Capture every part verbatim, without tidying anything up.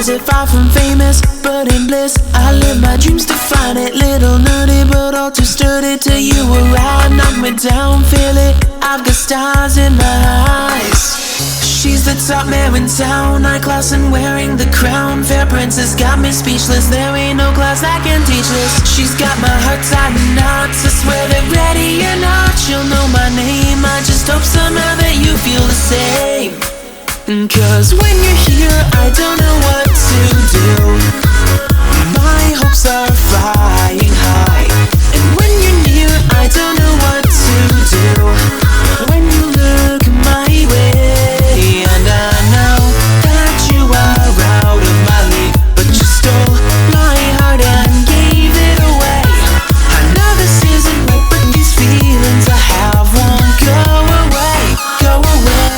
closet, far from famous, but in bliss. I live my dreams to find it. Little nerdy, but all too sturdy. Till you arrive, knock me down, feel it. I've got stars in my eyes. She's the top man in town, high class and wearing the crown. Fair princess got me speechless. There ain't no class I can teach this. She's got my heart tied in knots. I swear that ready or not, she'll know my name. I just hope somehow that you feel the same. Cause when you're here, I don't know what to do. My hopes are flying high, and when you're near, I don't know what to do. When you look my way, and I know that you are out of my league, but you stole my heart and gave it away. I know this isn't right, but these feelings I have won't go away, go away.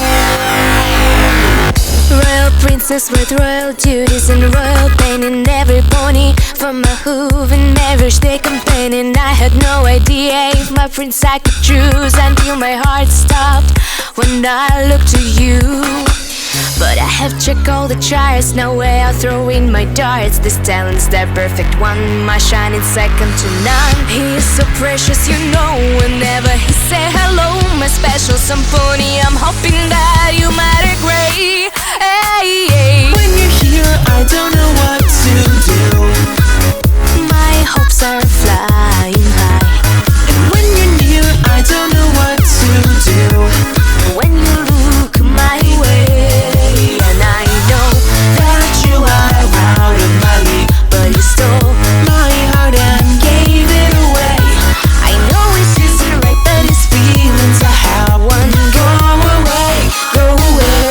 Royal princess with royal duties and royal pain in every pony. From my hoof and marriage they complaining. I had no idea if my prince I could choose, until my heart stopped when I looked to you. But I have checked all the charts, no way I'll throw in my darts. This talent's the perfect one, my shining second to none. He is so precious, you know, whenever he say hello. My special symphony, I'm hoping that you might agree. Hey, hey. When you're here, I don't know what to do. My hopes are flying high, and when you're near, I don't know what to do. when you look my way, and I know that you are out of my league, but you stole My heart and gave it away. I know it isn't right, but these feelings I have won't go away, go away.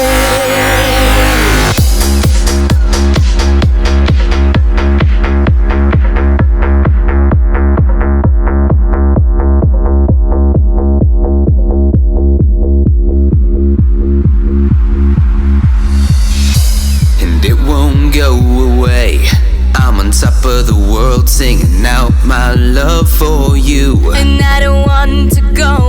And it won't go away. I'm on top of the world, singing out my love for you. And I don't want to go